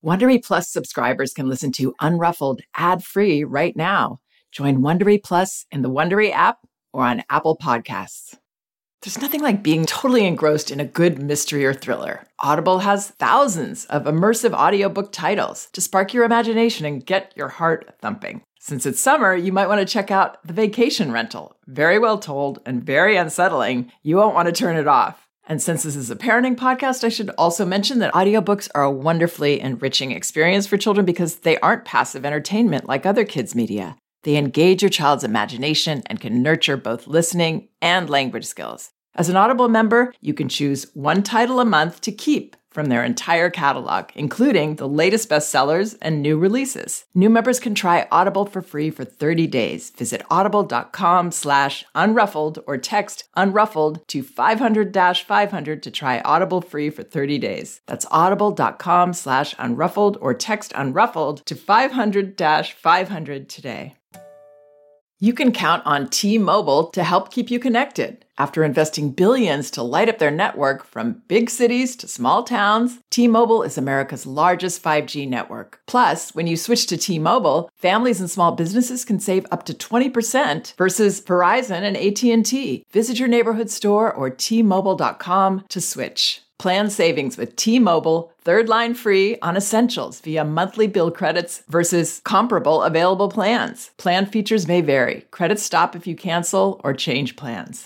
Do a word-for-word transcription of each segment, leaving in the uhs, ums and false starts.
Wondery Plus subscribers can listen to Unruffled ad-free right now. Join Wondery Plus in the Wondery app or on Apple Podcasts. There's nothing like being totally engrossed in a good mystery or thriller. Audible has thousands of immersive audiobook titles to spark your imagination and get your heart thumping. Since it's summer, you might want to check out The Vacation Rental. Very well told and very unsettling. You won't want to turn it off. And since this is a parenting podcast, I should also mention that audiobooks are a wonderfully enriching experience for children because they aren't passive entertainment like other kids' media. They engage your child's imagination and can nurture both listening and language skills. As an Audible member, you can choose one title a month to keep from their entire catalog, including the latest bestsellers and new releases. New members can try Audible for free for thirty days. Visit audible.com slash unruffled or text unruffled to five hundred dash five hundred to try Audible free for thirty days. That's audible.com slash unruffled or text unruffled to five hundred dash five hundred today. You can count on T-Mobile to help keep you connected. After investing billions to light up their network from big cities to small towns, T-Mobile is America's largest five G network. Plus, when you switch to T-Mobile, families and small businesses can save up to twenty percent versus Verizon and A T and T. Visit your neighborhood store or T Mobile dot com to switch. Plan savings with T-Mobile, third line free on essentials via monthly bill credits versus comparable available plans. Plan features may vary. Credits stop if you cancel or change plans.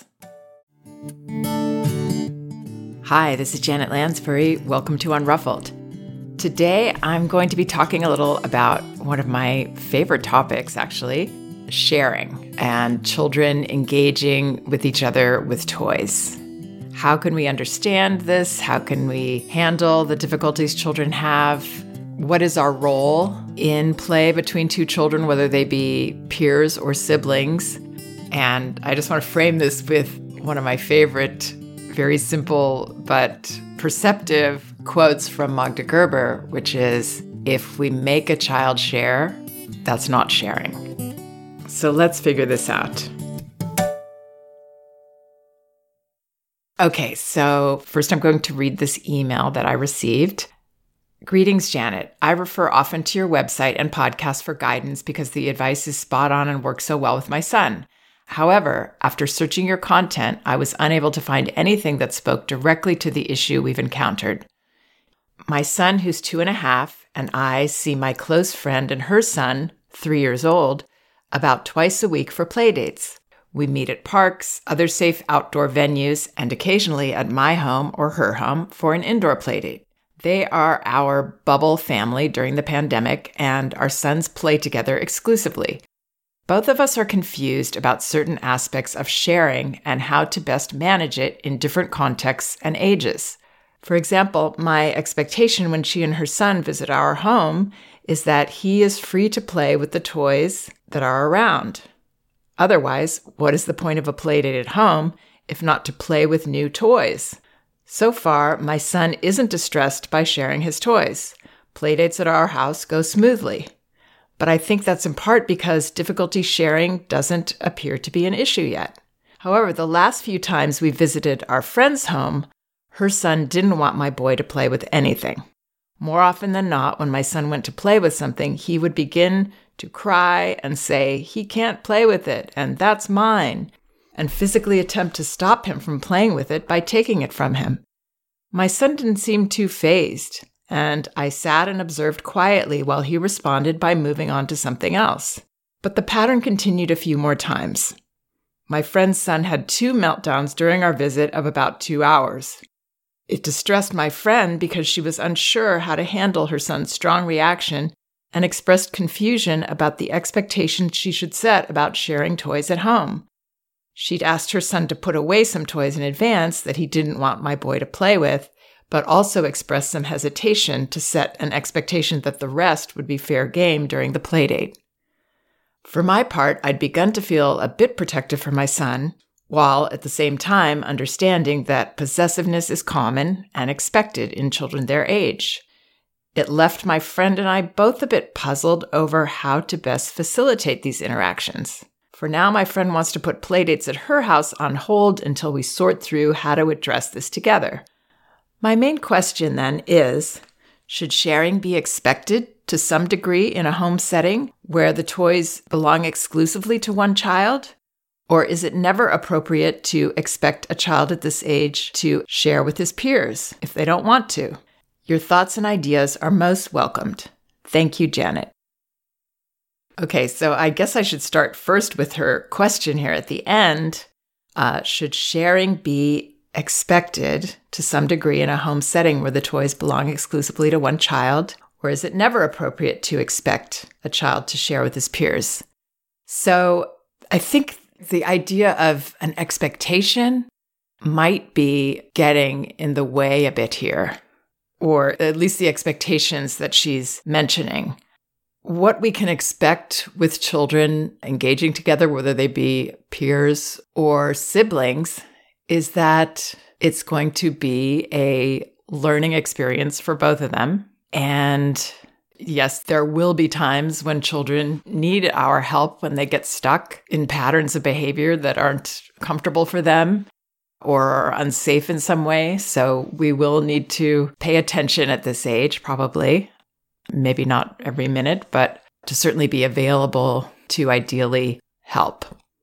Hi, this is Janet Lansbury. Welcome to Unruffled. Today, I'm going to be talking a little about one of my favorite topics, actually, sharing and children engaging with each other with toys. How can we understand this? How can we handle the difficulties children have? What is our role in play between two children, whether they be peers or siblings? And I just want to frame this with one of my favorite, very simple but perceptive quotes from Magda Gerber, which is, if we make a child share, that's not sharing. So let's figure this out. Okay, so first I'm going to read this email that I received. Greetings, Janet. I refer often to your website and podcast for guidance because the advice is spot on and works so well with my son. However, after searching your content, I was unable to find anything that spoke directly to the issue we've encountered. My son, who's two and a half, and I see my close friend and her son, three years old, about twice a week for play dates. We meet at parks, other safe outdoor venues, and occasionally at my home or her home for an indoor playdate. They are our bubble family during the pandemic, and our sons play together exclusively. Both of us are confused about certain aspects of sharing and how to best manage it in different contexts and ages. For example, my expectation when she and her son visit our home is that he is free to play with the toys that are around. Otherwise, what is the point of a playdate at home if not to play with new toys? So far, my son isn't distressed by sharing his toys. Playdates at our house go smoothly. But I think that's in part because difficulty sharing doesn't appear to be an issue yet. However, the last few times we visited our friend's home, her son didn't want my boy to play with anything. More often than not, when my son went to play with something, he would begin to cry and say, he can't play with it, and that's mine, and physically attempt to stop him from playing with it by taking it from him. My son didn't seem too fazed, and I sat and observed quietly while he responded by moving on to something else. But the pattern continued a few more times. My friend's son had two meltdowns during our visit of about two hours. It distressed my friend because she was unsure how to handle her son's strong reaction and expressed confusion about the expectations she should set about sharing toys at home. She'd asked her son to put away some toys in advance that he didn't want my boy to play with, but also expressed some hesitation to set an expectation that the rest would be fair game during the playdate. For my part, I'd begun to feel a bit protective for my son, while at the same time understanding that possessiveness is common and expected in children their age. It left my friend and I both a bit puzzled over how to best facilitate these interactions. For now, my friend wants to put playdates at her house on hold until we sort through how to address this together. My main question then is, Should sharing be expected to some degree in a home setting where the toys belong exclusively to one child? Or is it never appropriate to expect a child at this age to share with his peers if they don't want to? Your thoughts and ideas are most welcomed. Thank you, Janet. Okay, so I guess I should start first with her question here at the end. Uh, should sharing be expected to some degree in a home setting where the toys belong exclusively to one child? Or is it never appropriate to expect a child to share with his peers? So I think the idea of an expectation might be getting in the way a bit here, or at least the expectations that she's mentioning. What we can expect with children engaging together, whether they be peers or siblings, is that it's going to be a learning experience for both of them. And yes, there will be times when children need our help when they get stuck in patterns of behavior that aren't comfortable for them or are unsafe in some way. So we will need to pay attention at this age, probably. Maybe not every minute, but to certainly be available to ideally help.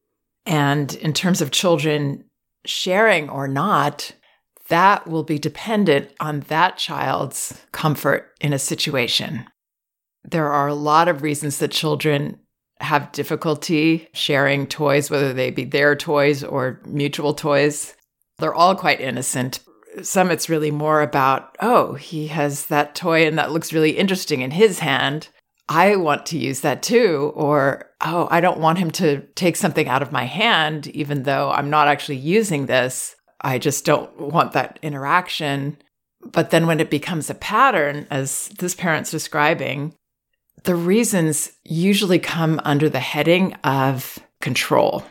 And in terms of children sharing or not, that will be dependent on that child's comfort in a situation. There are a lot of reasons that children have difficulty sharing toys, whether they be their toys or mutual toys. They're all quite innocent. Some it's really more about, oh, he has that toy and that looks really interesting in his hand. I want to use that too. Or, oh, I don't want him to take something out of my hand, even though I'm not actually using this. I just don't want that interaction. But then when it becomes a pattern, as this parent's describing, the reasons usually come under the heading of control.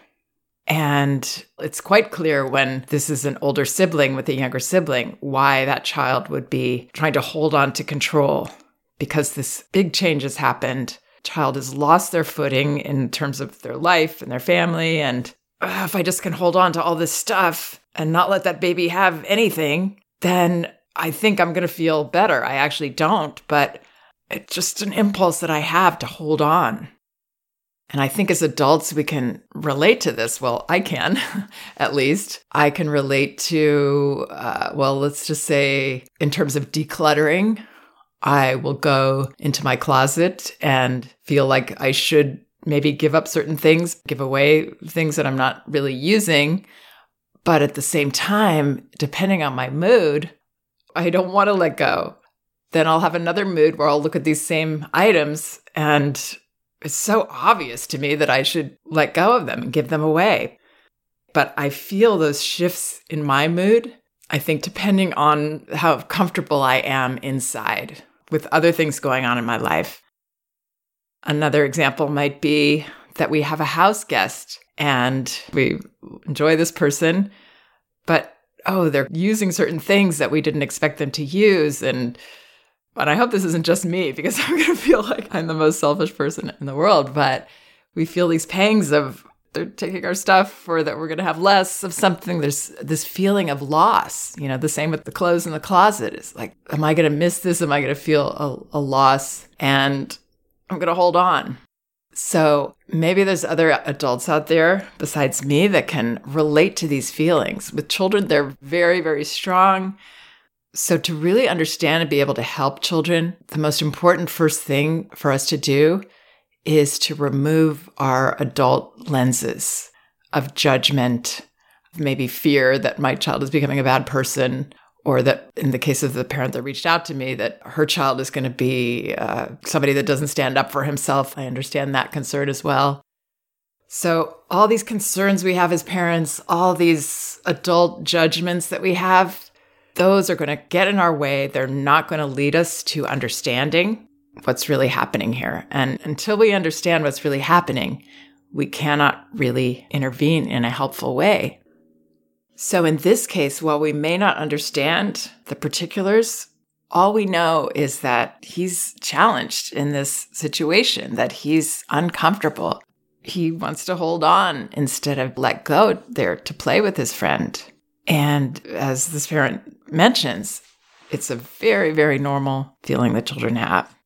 And it's quite clear when this is an older sibling with a younger sibling, why that child would be trying to hold on to control, because this big change has happened. Child has lost their footing in terms of their life and their family. And uh, if I just can hold on to all this stuff and not let that baby have anything, then I think I'm going to feel better. I actually don't, but it's just an impulse that I have to hold on. And I think as adults, we can relate to this. Well, I can, at least. I can relate to, uh, well, let's just say in terms of decluttering, I will go into my closet and feel like I should maybe give up certain things, give away things that I'm not really using. But at the same time, depending on my mood, I don't want to let go. Then I'll have another mood where I'll look at these same items and it's so obvious to me that I should let go of them and give them away. But I feel those shifts in my mood, I think, depending on how comfortable I am inside with other things going on in my life. Another example might be that we have a house guest and we enjoy this person, but, oh, they're using certain things that we didn't expect them to use. And But I hope this isn't just me, because I'm going to feel like I'm the most selfish person in the world. But we feel these pangs of they're taking our stuff, or that we're going to have less of something. There's this feeling of loss. You know, the same with the clothes in the closet. It's like, am I going to miss this? Am I going to feel a, a loss? And I'm going to hold on. So maybe there's other adults out there besides me that can relate to these feelings. With children, they're very, very strong. So to really understand and be able to help children, the most important first thing for us to do is to remove our adult lenses of judgment, maybe fear that my child is becoming a bad person, or that in the case of the parent that reached out to me, that her child is going to be uh, somebody that doesn't stand up for himself. I understand that concern as well. So all these concerns we have as parents, all these adult judgments that we have, those are going to get in our way. They're not going to lead us to understanding what's really happening here. And until we understand what's really happening, we cannot really intervene in a helpful way. So in this case, while we may not understand the particulars, all we know is that he's challenged in this situation, that he's uncomfortable. He wants to hold on instead of let go there to play with his friend. And as this parent mentions, It's a very, very normal feeling that children have.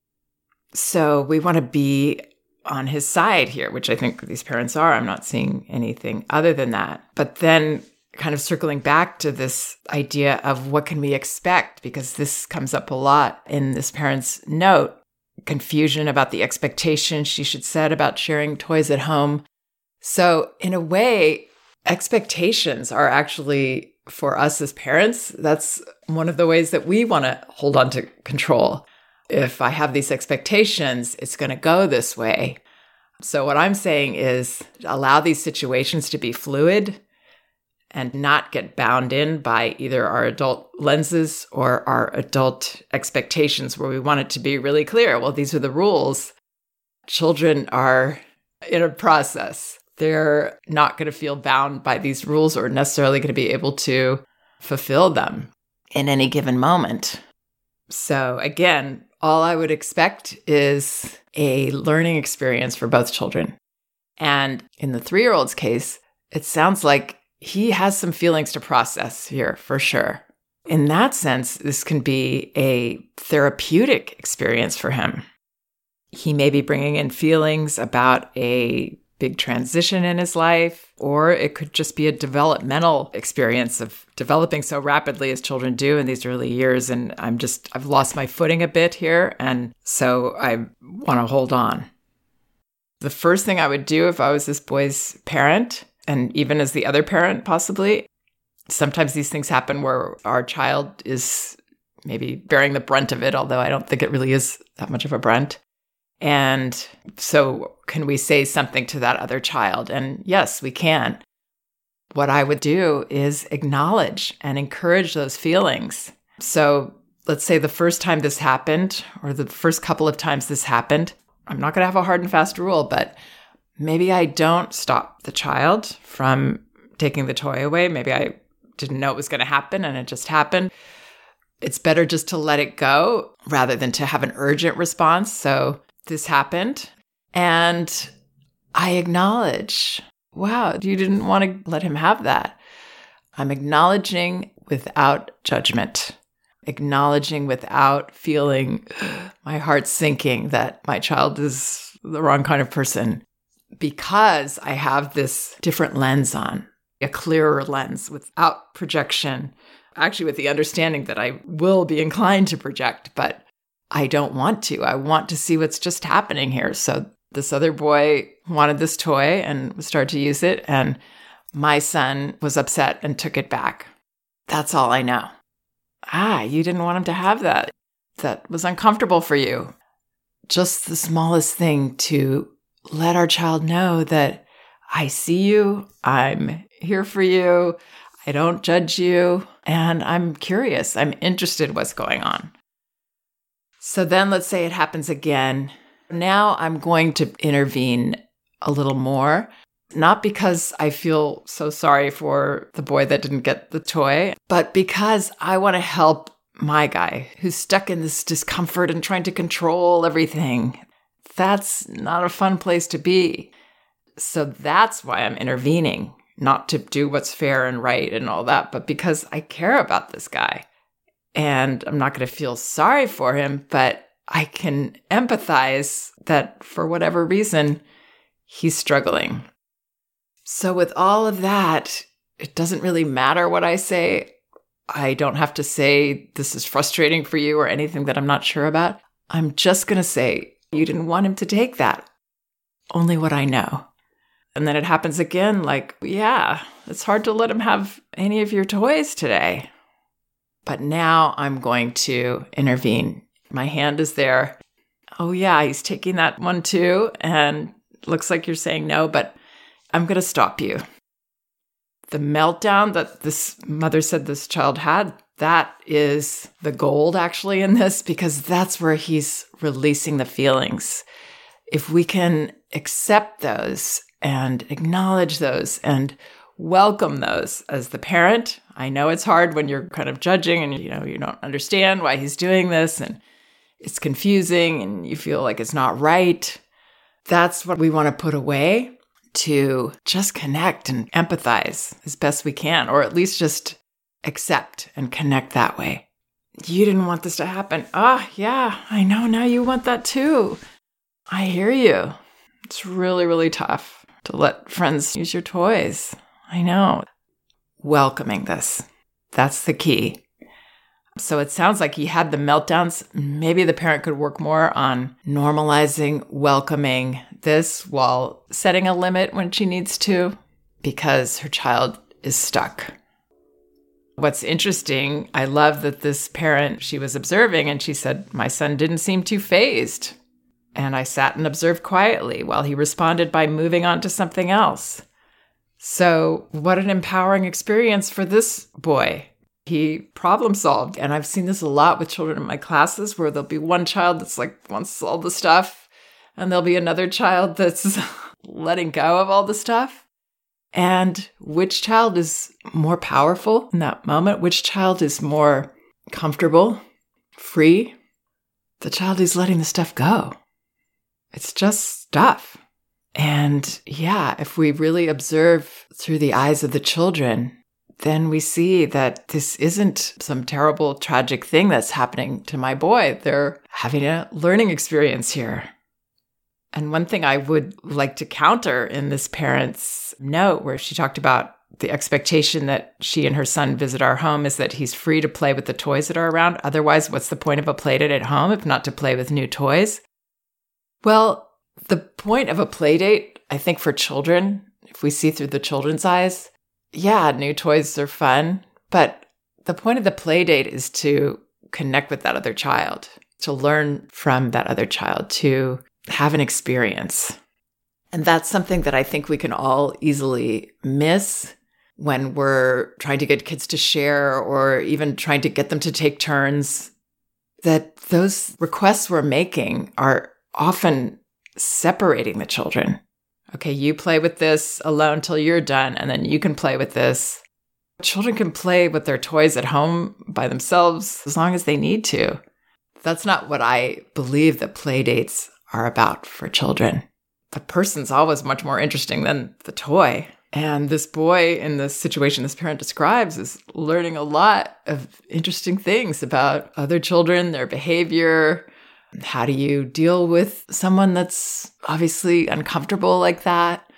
So we want to be on his side here, which I think these parents are. I'm not seeing anything other than that. But then kind of circling back to this idea of what can we expect, because this comes up a lot in this parent's note, confusion about the expectations she should set about sharing toys at home. So in a way, expectations are actually, for us as parents, that's one of the ways that we want to hold on to control. If I have these expectations, it's going to go this way. So what I'm saying is allow these situations to be fluid and not get bound in by either our adult lenses or our adult expectations, where we want it to be really clear. Well, these are the rules. Children are in a process. They're not going to feel bound by these rules or necessarily going to be able to fulfill them in any given moment. So again, all I would expect is a learning experience for both children. And in the three-year-old's case, it sounds like he has some feelings to process here, for sure. In that sense, this can be a therapeutic experience for him. He may be bringing in feelings about a big transition in his life, or it could just be a developmental experience of developing so rapidly as children do in these early years. And I'm just, I've lost my footing a bit here. And so I want to hold on. The first thing I would do if I was this boy's parent, and even as the other parent possibly, sometimes these things happen where our child is maybe bearing the brunt of it, although I don't think it really is that much of a brunt. And so can we say something to that other child? And yes, we can. What I would do is acknowledge and encourage those feelings. So let's say the first time this happened, or the first couple of times this happened, I'm not going to have a hard and fast rule, but maybe I don't stop the child from taking the toy away. Maybe I didn't know it was going to happen and it just happened. It's better just to let it go rather than to have an urgent response. So this happened, and I acknowledge, wow, you didn't want to let him have that. I'm acknowledging without judgment, acknowledging without feeling my heart sinking that my child is the wrong kind of person, because I have this different lens on, a clearer lens without projection, actually with the understanding that I will be inclined to project, but I don't want to. I want to see what's just happening here. So this other boy wanted this toy and started to use it, and my son was upset and took it back. That's all I know. Ah, you didn't want him to have that. That was uncomfortable for you. Just the smallest thing to let our child know that I see you, I'm here for you, I don't judge you, and I'm curious, I'm interested in what's going on. So then let's say it happens again. Now I'm going to intervene a little more, not because I feel so sorry for the boy that didn't get the toy, but because I want to help my guy who's stuck in this discomfort and trying to control everything. That's not a fun place to be. So that's why I'm intervening, not to do what's fair and right and all that, but because I care about this guy. And I'm not going to feel sorry for him, but I can empathize that for whatever reason, he's struggling. So with all of that, it doesn't really matter what I say. I don't have to say this is frustrating for you or anything that I'm not sure about. I'm just going to say, you didn't want him to take that. Only what I know. And then it happens again, like, yeah, it's hard to let him have any of your toys today. But now I'm going to intervene. My hand is there. Oh yeah, he's taking that one too. And looks like you're saying no, but I'm going to stop you. The meltdown that this mother said this child had, that is the gold actually in this, because that's where he's releasing the feelings. If we can accept those and acknowledge those and welcome those as the parent. I know it's hard when you're kind of judging and you know you don't understand why he's doing this and it's confusing and you feel like it's not right. That's what we want to put away to just connect and empathize as best we can, or at least just accept and connect that way. you didn't want this to happen. Ah, oh, yeah, I know. Now you want that too. I hear you. It's really, really tough to let friends use your toys. I know. Welcoming this. That's the key. So it sounds like he had the meltdowns. Maybe the parent could work more on normalizing, welcoming this while setting a limit when she needs to, because her child is stuck. What's interesting, I love that this parent, she was observing and she said, my son didn't seem too fazed. And I sat and observed quietly while he responded by moving on to something else. So what an empowering experience for this boy. He problem solved. And I've seen this a lot with children in my classes where there'll be one child that's like wants all the stuff, and there'll be another child that's letting go of all the stuff. And which child is more powerful in that moment? Which child is more comfortable, free? The child who's letting the stuff go. It's just stuff. And yeah, if we really observe through the eyes of the children, then we see that this isn't some terrible, tragic thing that's happening to my boy. They're having a learning experience here. And one thing I would like to counter in this parent's note, where she talked about the expectation that she and her son visit our home, is that he's free to play with the toys that are around. Otherwise, what's the point of a play date at home if not to play with new toys? Well, the point of a play date, I think for children, if we see through the children's eyes, yeah, new toys are fun, but the point of the play date is to connect with that other child, to learn from that other child, to have an experience. And that's something that I think we can all easily miss when we're trying to get kids to share or even trying to get them to take turns, that those requests we're making are often separating the children. Okay, you play with this alone till you're done, and then you can play with this. Children can play with their toys at home by themselves as long as they need to. That's not what I believe that play dates are about for children. The person's always much more interesting than the toy. And this boy in the situation this parent describes is learning a lot of interesting things about other children, their behavior. How do you deal with someone that's obviously uncomfortable like that?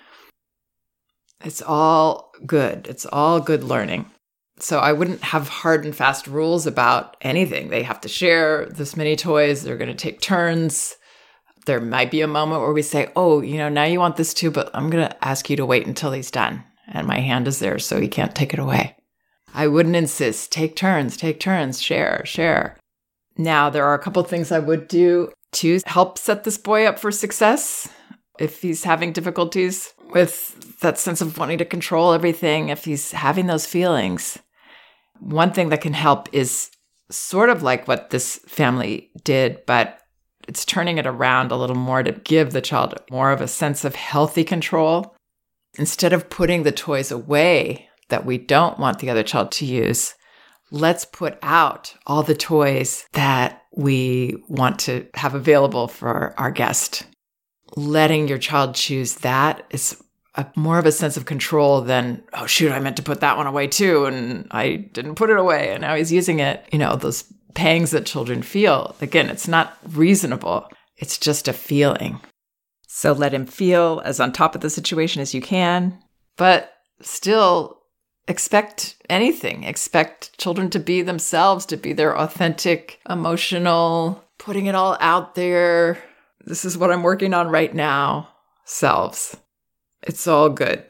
It's all good. It's all good learning. So I wouldn't have hard and fast rules about anything. They have to share this many toys. They're going to take turns. There might be a moment where we say, oh, you know, now you want this too, but I'm going to ask you to wait until he's done. And my hand is there, so he can't take it away. I wouldn't insist. Take turns, take turns, share, share. Now, there are a couple things I would do to help set this boy up for success. If he's having difficulties with that sense of wanting to control everything, if he's having those feelings, one thing that can help is sort of like what this family did, but it's turning it around a little more to give the child more of a sense of healthy control. Instead of putting the toys away that we don't want the other child to use, let's put out all the toys that we want to have available for our guest. Letting your child choose that is a, more of a sense of control than, oh, shoot, I meant to put that one away too, and I didn't put it away, and now he's using it. You know, those pangs that children feel. Again, it's not reasonable. It's just a feeling. So let him feel as on top of the situation as you can, but still expect anything. Expect children to be themselves, to be their authentic, emotional, putting it all out there. This is what I'm working on right now. Selves. It's all good.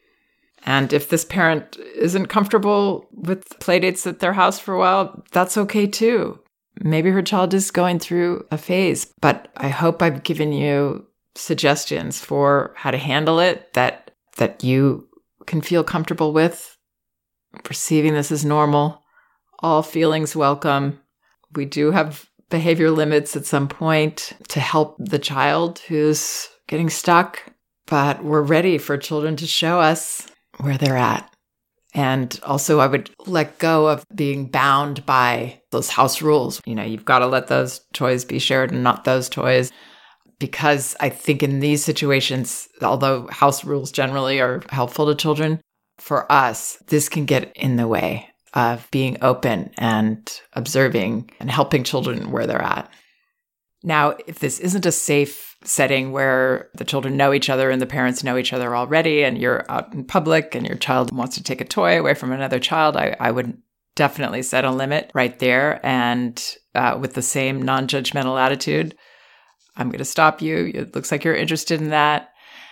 And if this parent isn't comfortable with playdates at their house for a while, that's okay too. Maybe her child is going through a phase, but I hope I've given you suggestions for how to handle it that that you can feel comfortable with. Perceiving this as normal, all feelings welcome. We do have behavior limits at some point to help the child who's getting stuck, but we're ready for children to show us where they're at. And also I would let go of being bound by those house rules. You know, you've got to let those toys be shared and not those toys. Because I think in these situations, although house rules generally are helpful to children, for us, this can get in the way of being open and observing and helping children where they're at. Now, if this isn't a safe setting where the children know each other and the parents know each other already, and you're out in public and your child wants to take a toy away from another child, I, I would definitely set a limit right there. And uh, with the same non-judgmental attitude, I'm going to stop you. It looks like you're interested in that.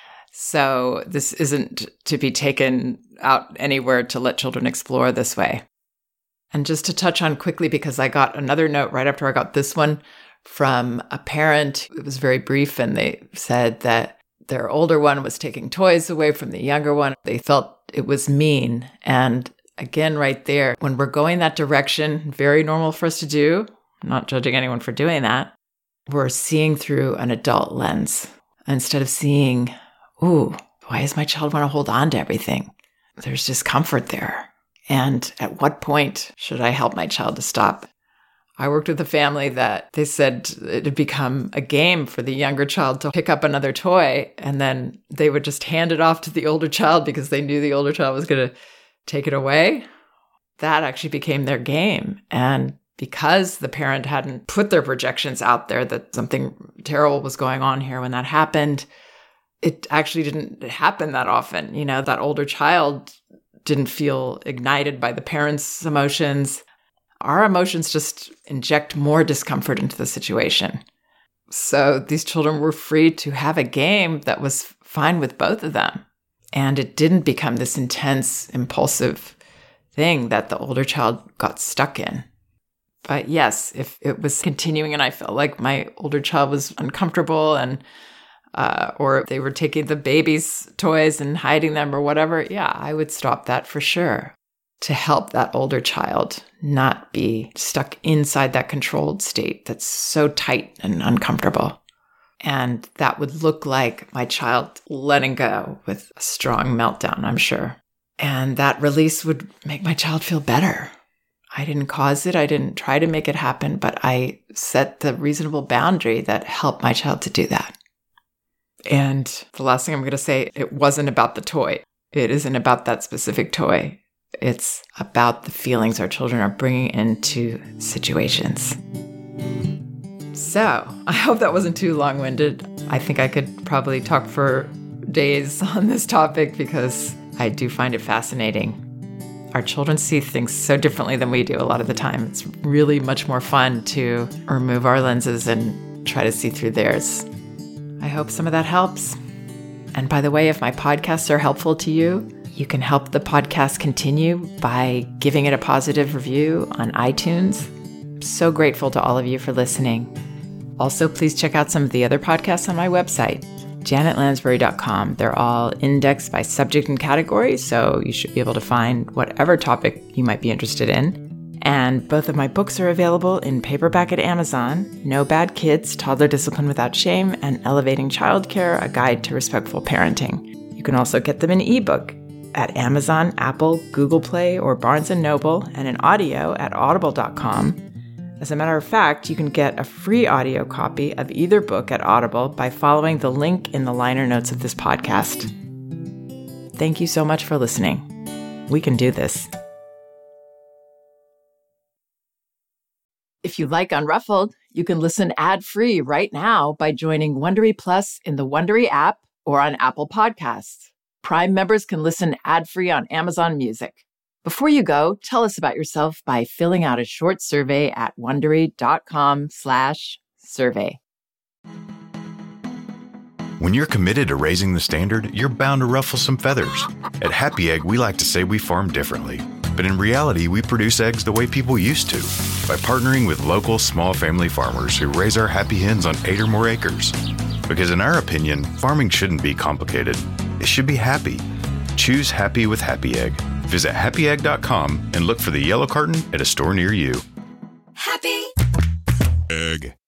So this isn't to be taken out anywhere to let children explore this way. And just to touch on quickly, because I got another note right after I got this one from a parent. It was very brief, and they said that their older one was taking toys away from the younger one. They felt it was mean. And again, right there, when we're going that direction, very normal for us to do. I'm not judging anyone for doing that. We're seeing through an adult lens instead of seeing, ooh, why does my child want to hold on to everything? There's discomfort there. And at what point should I help my child to stop? I worked with a family that they said it had become a game for the younger child to pick up another toy, and then they would just hand it off to the older child because they knew the older child was going to take it away. That actually became their game. And because the parent hadn't put their projections out there that something terrible was going on here when that happened, it actually didn't happen that often. You know, that older child didn't feel ignited by the parents' emotions. Our emotions just inject more discomfort into the situation. So these children were free to have a game that was fine with both of them. And it didn't become this intense, impulsive thing that the older child got stuck in. But yes, if it was continuing and I felt like my older child was uncomfortable and uh, or they were taking the baby's toys and hiding them or whatever, yeah, I would stop that for sure to help that older child not be stuck inside that controlled state that's so tight and uncomfortable. And that would look like my child letting go with a strong meltdown, I'm sure. And that release would make my child feel better. I didn't cause it. I didn't try to make it happen, but I set the reasonable boundary that helped my child to do that. And the last thing I'm going to say, it wasn't about the toy. It isn't about that specific toy. It's about the feelings our children are bringing into situations. So I hope that wasn't too long-winded. I think I could probably talk for days on this topic because I do find it fascinating. Our children see things so differently than we do a lot of the time. It's really much more fun to remove our lenses and try to see through theirs. I hope some of that helps. And by the way, if my podcasts are helpful to you, you can help the podcast continue by giving it a positive review on iTunes. I'm so grateful to all of you for listening. Also, please check out some of the other podcasts on my website, janet lansbury dot com. They're all indexed by subject and category, so you should be able to find whatever topic you might be interested in. And both of my books are available in paperback at Amazon: No Bad Kids, Toddler Discipline Without Shame, and Elevating Childcare, A Guide to Respectful Parenting. You can also get them in ebook at Amazon, Apple, Google Play, or Barnes and Noble, and in audio at audible dot com. As a matter of fact, you can get a free audio copy of either book at Audible by following the link in the liner notes of this podcast. Thank you so much for listening. We can do this. If you like Unruffled, you can listen ad-free right now by joining Wondery Plus in the Wondery app or on Apple Podcasts. Prime members can listen ad-free on Amazon Music. Before you go, tell us about yourself by filling out a short survey at Wondery.com slash survey. When you're committed to raising the standard, you're bound to ruffle some feathers. At Happy Egg, we like to say we farm differently. But in reality, we produce eggs the way people used to, by partnering with local small family farmers who raise our happy hens on eight or more acres. Because in our opinion, farming shouldn't be complicated. It should be happy. Choose happy with Happy Egg. Visit happy egg dot com and look for the yellow carton at a store near you. Happy Egg.